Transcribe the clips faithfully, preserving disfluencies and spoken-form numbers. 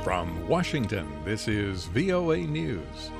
From Washington, this is V O A News.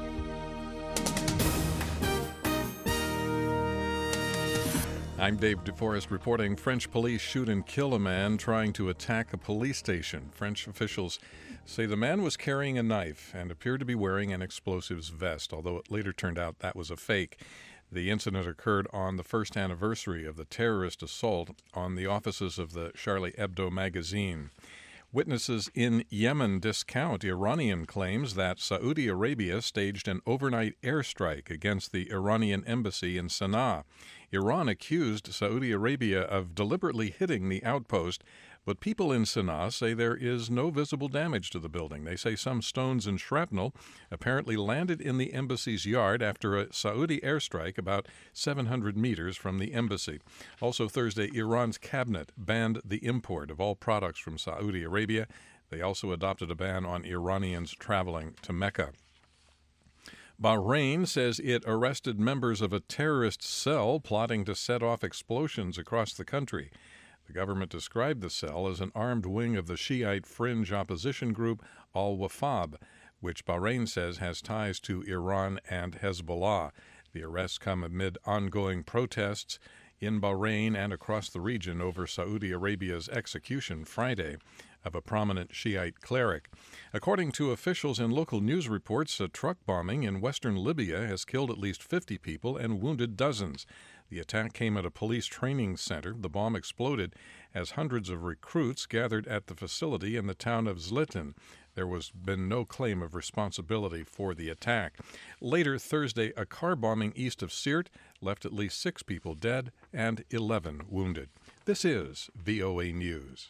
I'm Dave DeForest reporting. French police shoot and kill a man trying to attack a police station. French officials say the man was carrying a knife and appeared to be wearing an explosives vest, although it later turned out that was a fake. The incident occurred on the first anniversary of the terrorist assault on the offices of the Charlie Hebdo magazine. Witnesses in Yemen discount Iranian claims that Saudi Arabia staged an overnight airstrike against the Iranian embassy in Sana'a. Iran accused Saudi Arabia of deliberately hitting the outpost, but people in Sana'a say there is no visible damage to the building. They say some stones and shrapnel apparently landed in the embassy's yard after a Saudi airstrike about seven hundred meters from the embassy. Also Thursday, Iran's cabinet banned the import of all products from Saudi Arabia. They also adopted a ban on Iranians traveling to Mecca. Bahrain says it arrested members of a terrorist cell plotting to set off explosions across the country. The government described the cell as an armed wing of the Shiite fringe opposition group Al-Wafab, which Bahrain says has ties to Iran and Hezbollah. The arrests come amid ongoing protests in Bahrain and across the region over Saudi Arabia's execution Friday of a prominent Shiite cleric. According to officials in local news reports, a truck bombing in western Libya has killed at least fifty people and wounded dozens. The attack came at a police training center. The bomb exploded as hundreds of recruits gathered at the facility in the town of Zlitin. There was been no claim of responsibility for the attack. Later Thursday, a car bombing east of Sirte left at least six people dead and eleven wounded. This is V O A News.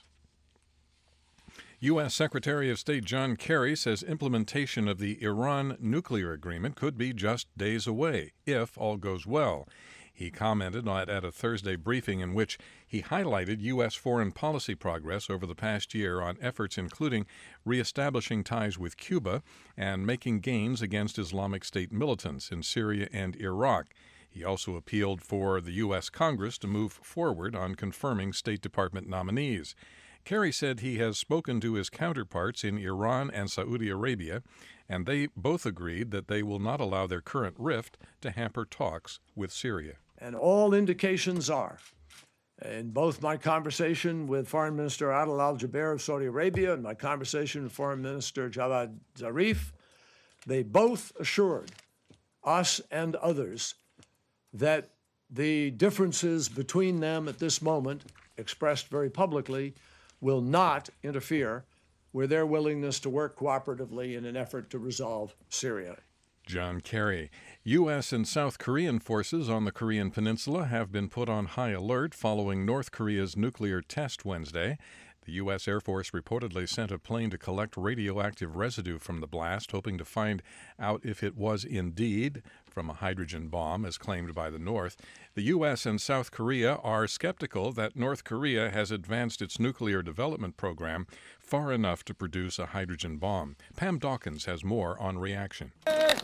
U S. Secretary of State John Kerry says implementation of the Iran nuclear agreement could be just days away, if all goes well. He commented at a Thursday briefing in which he highlighted U S foreign policy progress over the past year on efforts including reestablishing ties with Cuba and making gains against Islamic State militants in Syria and Iraq. He also appealed for the U S. Congress to move forward on confirming State Department nominees. Kerry said he has spoken to his counterparts in Iran and Saudi Arabia, and they both agreed that they will not allow their current rift to hamper talks with Syria. And all indications are, in both my conversation with Foreign Minister Adel Al-Jubeir of Saudi Arabia and my conversation with Foreign Minister Javad Zarif, they both assured us and others that the differences between them at this moment, expressed very publicly, will not interfere with their willingness to work cooperatively in an effort to resolve Syria. John Kerry. U S and South Korean forces on the Korean Peninsula have been put on high alert following North Korea's nuclear test Wednesday. The U S. Air Force reportedly sent a plane to collect radioactive residue from the blast, hoping to find out if it was indeed from a hydrogen bomb, as claimed by the North. The U S and South Korea are skeptical that North Korea has advanced its nuclear development program far enough to produce a hydrogen bomb. Pam Dawkins has more on reaction.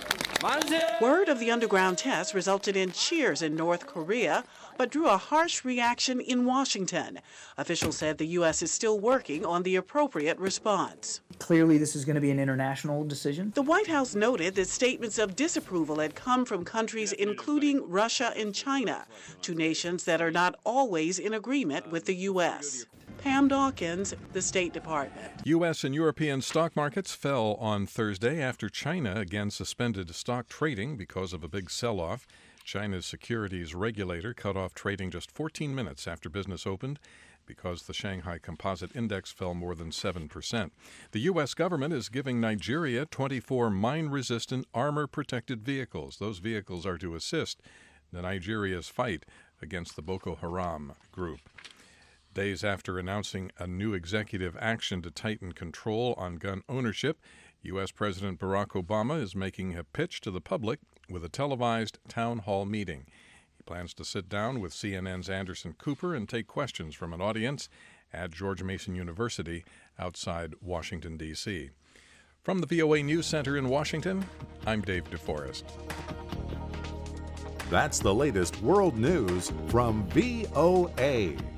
Word of the underground test resulted in cheers in North Korea, but drew a harsh reaction in Washington. Officials said the U S is still working on the appropriate response. Clearly, this is going to be an international decision. The White House noted that statements of disapproval had come from countries including Russia and China, two nations that are not always in agreement with the U S. Pam Dawkins, the State Department. U S and European stock markets fell on Thursday after China again suspended stock trading because of a big sell-off. China's securities regulator cut off trading just fourteen minutes after business opened because the Shanghai Composite Index fell more than seven percent. The U S government is giving Nigeria twenty-four mine-resistant armor-protected vehicles. Those vehicles are to assist the Nigeria's fight against the Boko Haram group. Days after announcing a new executive action to tighten control on gun ownership, U S. President Barack Obama is making a pitch to the public with a televised town hall meeting. He plans to sit down with C N N's Anderson Cooper and take questions from an audience at George Mason University outside Washington, D C From the V O A News Center in Washington, I'm Dave DeForest. That's the latest world news from V O A.